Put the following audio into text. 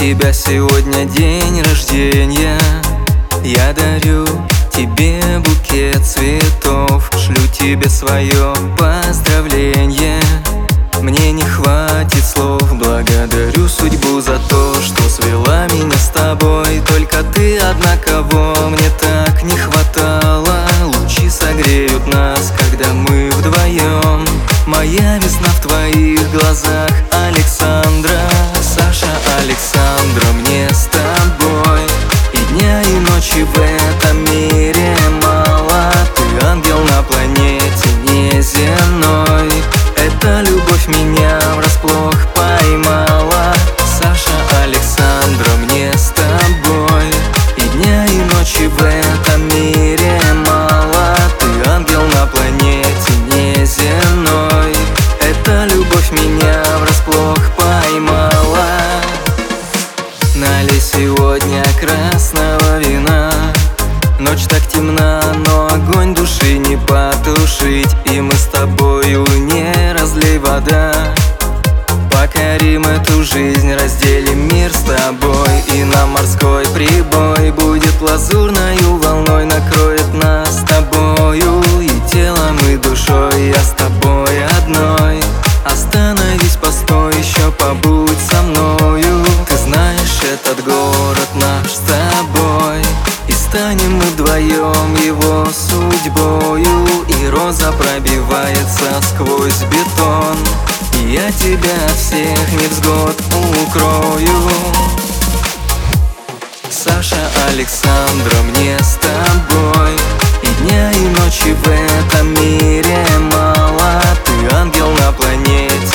тебя сегодня день рождения. Я дарю тебе букет цветов, шлю тебе свое поздравление. Мне не хватит слов, благодарю судьбу за то, что свела меня с тобой. Только ты одна, кого мне так не хватало. Лучи согреют нас, когда мы вдвоем. Моя весна в твоих глазах, Александра. Саша, Александра, мне с тобой и дня, и ночи в этом мире мало. Ты ангел на планете неземной. Эта любовь меня врасплох поймала. Саша, Александра, мне с тобой и дня, и ночи в этом мире мало. Ты ангел на планете неземной. Эта любовь меня врасплох поймала. Налей сегодня красного вина. Ночь так темна, но огонь души не потушить. И мы с тобою не разлей вода. Покорим эту жизнь, разделим мир с тобой. И на морской прибой будет лазурною волной, накроет нас с тобою. И телом, и душой я с тобой одной. Остановись, постой, еще побудь со мною. Ты знаешь, этот город наш с тобой. И станем мы вдвоем его судьбою. И роза пробивается сквозь бетон. И я тебя от всех невзгод укрою. Саша, Александра, мне с тобой и дня, и ночи в этом мире мало. Ты ангел на планете